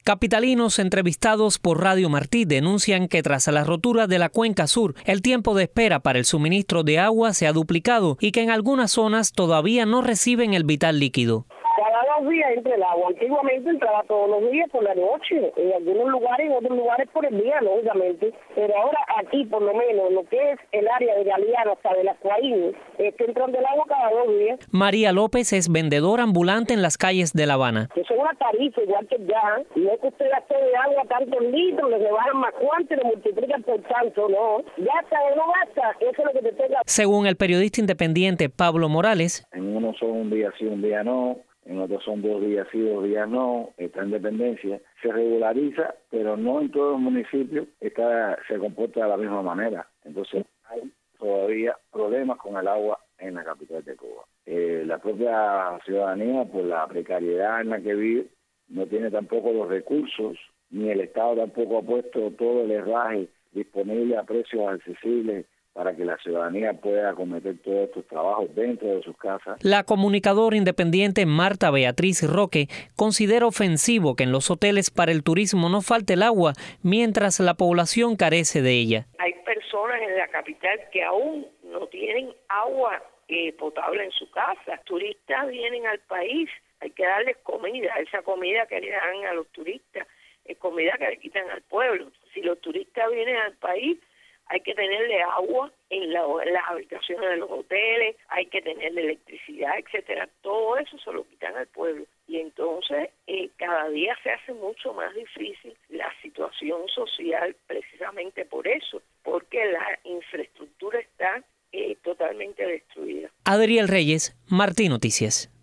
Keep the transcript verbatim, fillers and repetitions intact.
Capitalinos entrevistados por Radio Martí denuncian que tras la rotura de la cuenca sur, el tiempo de espera para el suministro de agua se ha duplicado y que en algunas zonas todavía no reciben el vital líquido. Cada dos días entra el agua. Antiguamente entraba todos los días por la noche, en algunos lugares, en otros lugares por el día, lógicamente. Pero ahora aquí, por lo menos, lo que es el área de Galeano hasta de las Coaínes, está entrando el agua cada dos días. María López es vendedora ambulante en las calles de La Habana. Eso es una tarifa igual que ya. Y no es que usted gaste de agua tantos litros, le rebajan más cuánto y le multiplican por tanto, no. Gasta o no gasta, eso es lo que te tenga. Según el periodista independiente Pablo Morales, en uno son un día sí, un día no. En otros son dos días sí, dos días no, está en dependencia. Se regulariza, pero no en todos los municipios está, se comporta de la misma manera. Entonces hay todavía problemas con el agua en la capital de Cuba. Eh, la propia ciudadanía, por la precariedad en la que vive, no tiene tampoco los recursos, ni el Estado tampoco ha puesto todo el herraje disponible a precios accesibles para que la ciudadanía pueda acometer todos estos trabajos dentro de sus casas. La comunicadora independiente Marta Beatriz Roque considera ofensivo que en los hoteles para el turismo no falte el agua mientras la población carece de ella. Hay personas en la capital que aún no tienen agua eh, potable en su casa. Turistas vienen al país, hay que darles comida, esa comida que le dan a los turistas es comida que le quitan al pueblo. Si los turistas vienen al país, hay que tenerle agua en, la, en las habitaciones de los hoteles, hay que tenerle electricidad, etcétera. Todo eso se lo quitan al pueblo. Y entonces eh, cada día se hace mucho más difícil la situación social precisamente por eso, porque la infraestructura está eh, totalmente destruida. Adriel Reyes, Martí Noticias.